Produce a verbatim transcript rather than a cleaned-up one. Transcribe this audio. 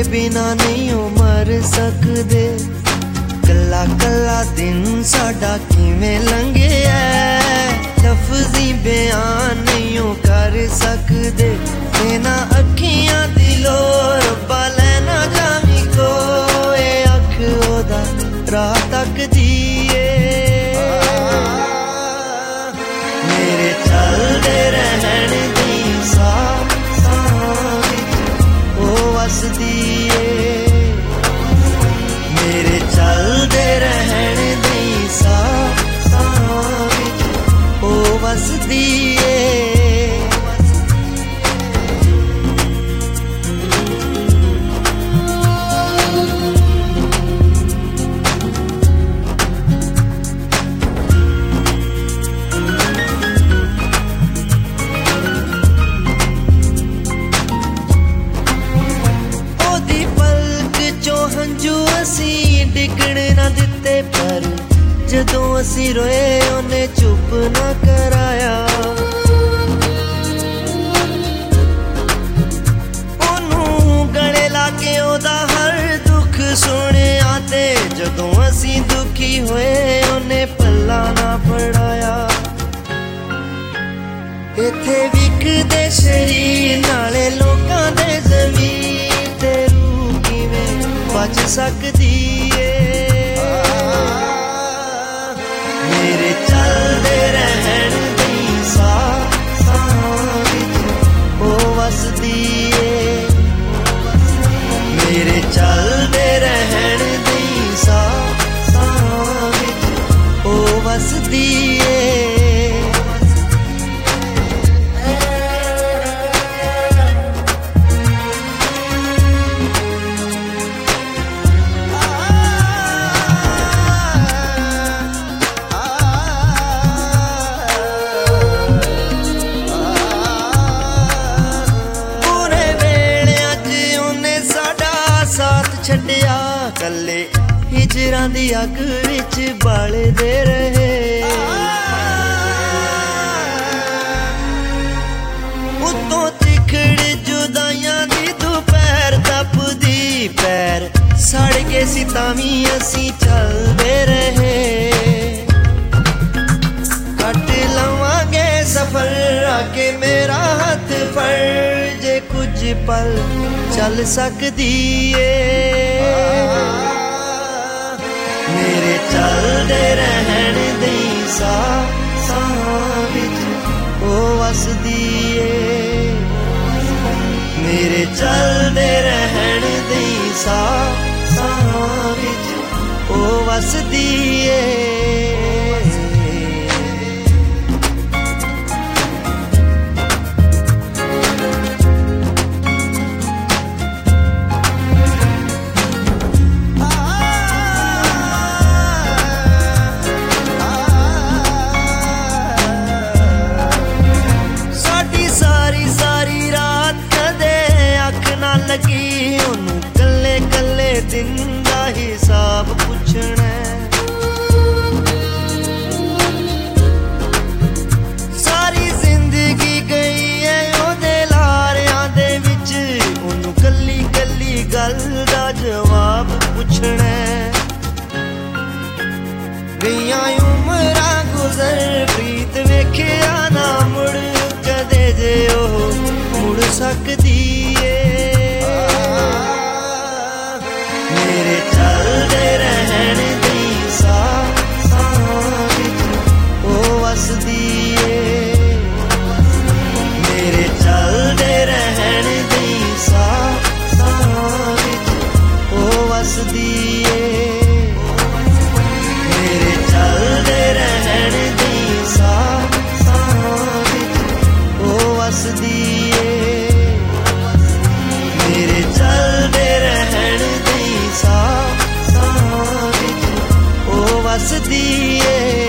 बिना नहीं हो मर सकदे। कला कला दिन साडा किवें लंघिया लफ्ज़ी बयान नहीं हो कर सकदे। इन्हां अखियां दी लोर रब्बा लैना जावी कोई अख ओदा राह तकदी ए। मेरे चलदे रहण दी साह साह विच ओ वसदी ए। मेरे चलदे रहण दी साह साह विच ओ वसदी ए। डिगण ना दिते पर जदों असी रोए उन्हें चुप ना कराया। ओनू गले लाके ओदा हर दुख सुने आते जदों असी दुखी होए उन्हें पल्ला ना फड़ाया। इत्थे विकदे शरीर नाले लोकां दे ज़मीर ते रूह किवें बच सकदी ए। मेरे चलदे रहण दी साह साह विच ओ वसदी ए। मेरे चलदे रहण दी साह साह विच ओ वसदी ए। छड्डिया कल्ले हिजरां दी अग विच बालदे रहे। उत्तों तिखड़ जुदाइयां दी दोपहर तपदी पैर सड़ के सितावी असी चलदे रहे। कट लवांगे सफर आके मेरा हथ फड़ जे कुछ पल चल सकदी ए। मेरे चलदे रहण दी साह साह विच ओ वसदी ए। मेरे चलदे रहण दी साह साह विच ओ वसदी ए। लगी ओनू कल्ले कल्ले दिन दा हिसाब पुछना। सारी जिंदगी गई है ओदे लारियां दे विच ओनू कल्ली कल्ली गल दा जवाब पुछना। गईयां उमरां गुजर प्रीत वेखिया ना मुड़ कदे जे ओह मुड़ सकदी ए। मेरे चलदे रहण दी साह साह विच ओ वसदी ए। मेरे चलदे रहण दी साह साह विच ओ वसदी ए। मेरे चलदे रहण दी साह साह विच ओ वसदी ए। मेरे चलदे रहण दी साह साह विच ओ वसदी ए।